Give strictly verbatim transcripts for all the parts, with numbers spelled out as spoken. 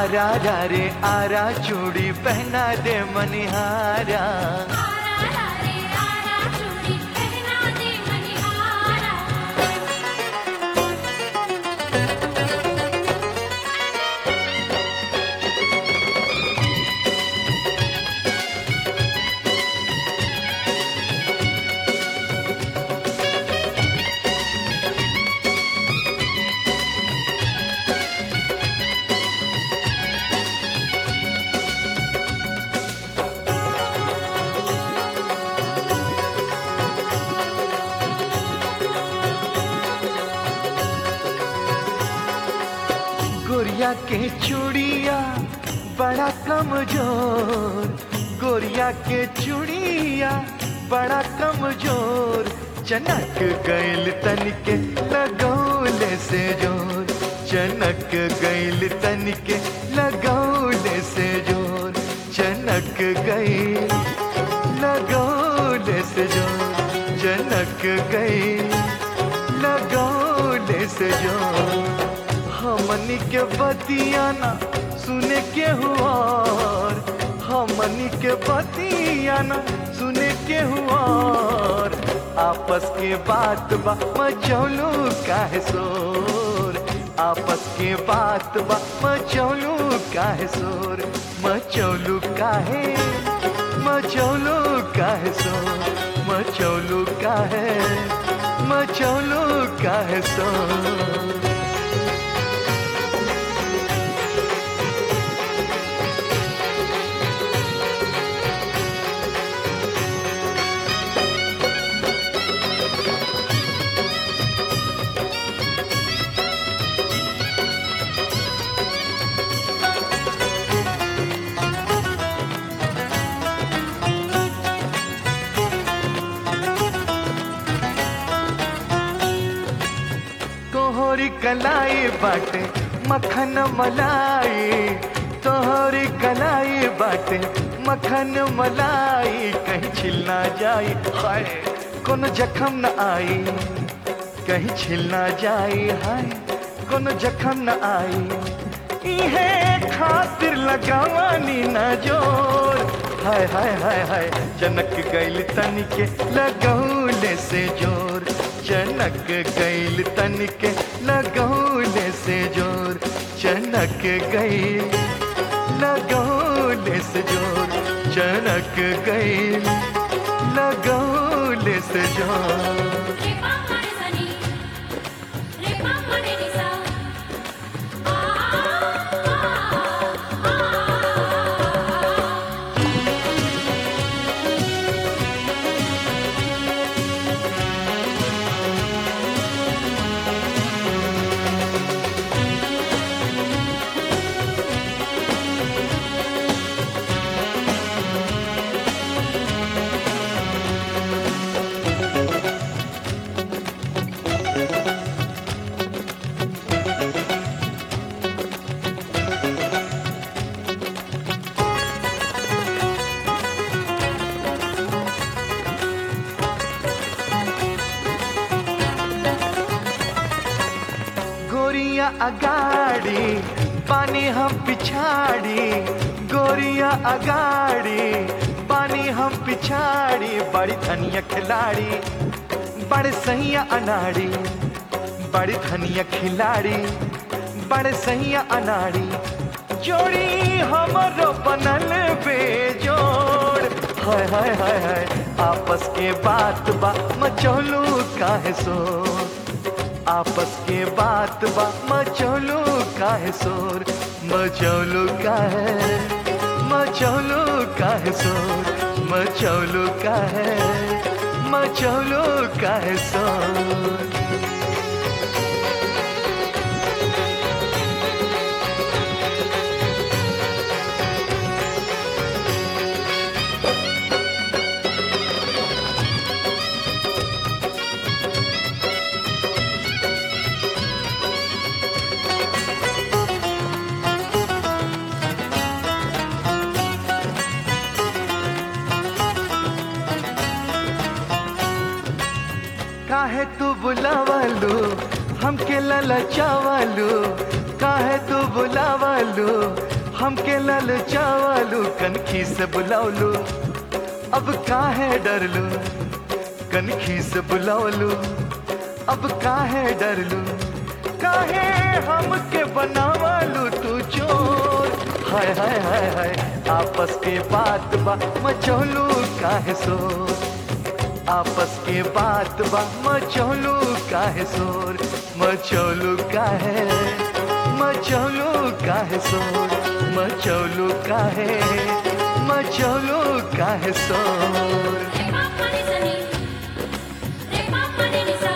आरा रा रे आरा चूड़ी पहना दे मनिहारा। आरा रे आरा चूड़ी पहना दे मनिहारा। गोरिया के चूड़िया बड़ा कमजोर, गोरिया के चूड़िया बड़ा कमजोर, चनक गइल तनिके लगौले से जोर, चनक गइल तनिके लगौले से जोर, चनक गइल लगौले से जोर, चनक गइल लगौले से जोर। हमनी के बतियाना सुने के हुआर, हमनी के बतियाना सुने के हुआर, आपस के बात बा मचौलू काहे शोर, आपस के बात बा मचौलू काहे शोर, मचौलू काहे मचौलू काहे शोर, मचौलू काहे मचौलू काहे शोर। तोहरी कलाई बाटे मखन मलाई, तोहरी कलाई बाटे मखन मलाई, कहीं छिल ना जाई हाय कोनो जख्म न आई, कहीं छिल ना जाई हाय कोनो जख्म न आई, इहे खातिर लगावानी न जोर, हाय हाय हाय हाय चनक गइल तनिके लगौले से जोर, चनक गइल तनिके लगौले से जोर, चनक गइल लगौले से जोर, चनक गइल लगौले से जोर। रे पापा रे सनी, रे पापा रे निसा, आ आ आ। गोरिया अगाड़ी पानी हम पिछाड़ी, गोरिया अगाड़ी पानी हम पिछाड़ी, बड़ी धनिया खिलाड़ी बड़े सहिया अनाड़ी, बड़ी धनिया खिलाड़ी बड़े सहिया अनाड़ी, जोड़ी हमरो बनल बेजोड़, हाय हाय हाय हाय आपस के बात बा मचौलू काहे शोर, आपस के बात बा मचौलू काहे शोर, मचौलू काहे मचौलू काहे शोर, मचौलू काहे मचौलू काहे शोर। काहे तू बुलावलू हमके ललचावलू, काहे तू बुलावलू हमके ललचावलू कनखी से बुलावलू अब काहे डरलू कनखी से बुलावलू अब काहे डरलू काहे हमके बनावलू तू चोर हाय हाय हाय हाय आपस के बात बा मचौलू काहे शोर आपस के बात बा मचौलू काहे शोर मचौलू काहे मचौलू काहे शोर मचौलू काहे मचौलू काहे शोर रे पापा रे सनी रे पापा रे निसा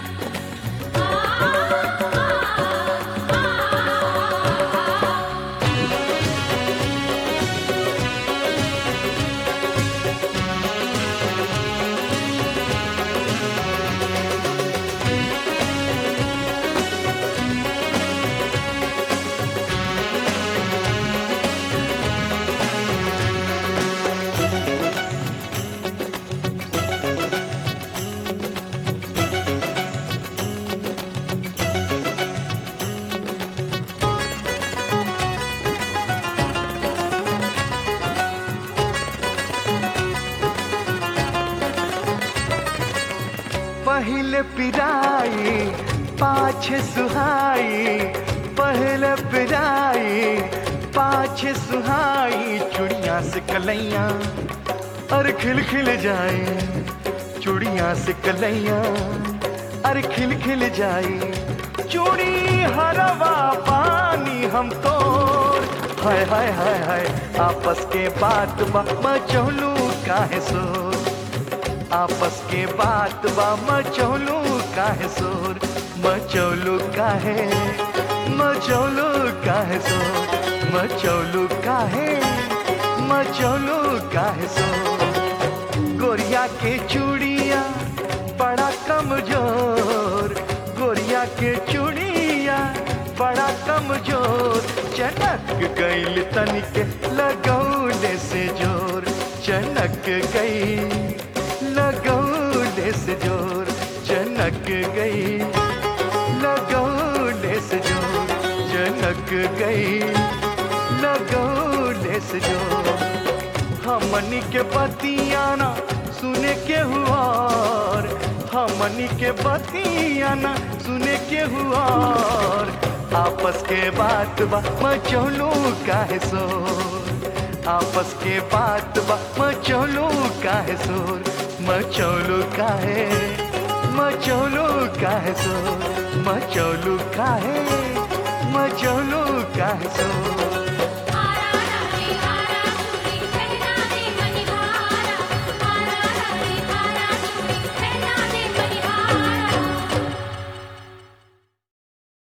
आ पहले पिराई पाछे सुहाई पहले पिराई पाछे सुहाई चुड़िया से कलैया अरे खिल खिल जाए चुड़िया से कलैया अरे खिल खिल जाए चूड़ी हरवा पानी हम तो हाय हाय हाय हाय आपस के बात बा मचौलू काहे शोर आपस के बात बा मचौलू काहे शोर मचौलू काहे मचौलू काहे शोर मचौलू काहे मचौलू काहे शोर गोरिया के चूड़िया बड़ा कमजोर गोरिया के चूड़िया बड़ा कमजोर चनक गईल तनिके लगौले से जोर चनक गई लगौले से जोर चनक गई लगौले से जोर चनक गई लगौले से जोर हमनी के बतियाना सुने के हुआ हमनी के बतियाना सुने के हुआ आपस के बात बा मचौलू काहे शोर आपस के बात बा मचौलू काहे शोर मचौलू काहे मचौलू काहे शोर मचौलू काहे मचौलू काहे शोर